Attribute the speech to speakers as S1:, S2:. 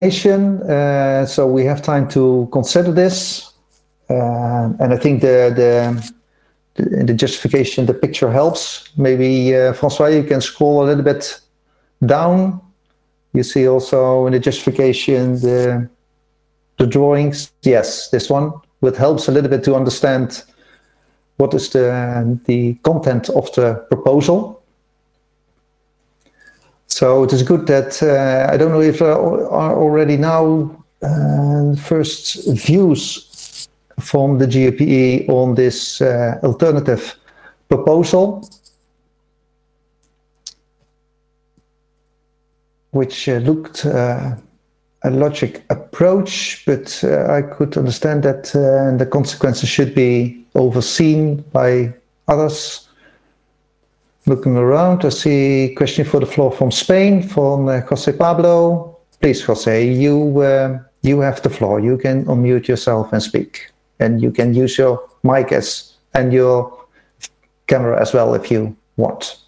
S1: explanation, so we have time to consider this. And I think the justification, the picture helps. Maybe Francois, you can scroll a little bit down. You see also in the justification the drawings. Yes, this one, which helps a little bit to understand what is the content of the proposal. So it is good that I don't know if there are already now first views from the GAPE on this alternative proposal, which looked a logic approach, but I could understand that the consequences should be overseen by others. Looking around, I see a question for the floor from Spain, from Jose Pablo. Please, Jose, you have the floor. You can unmute yourself and speak. And you can use your mic and your camera as well if you want.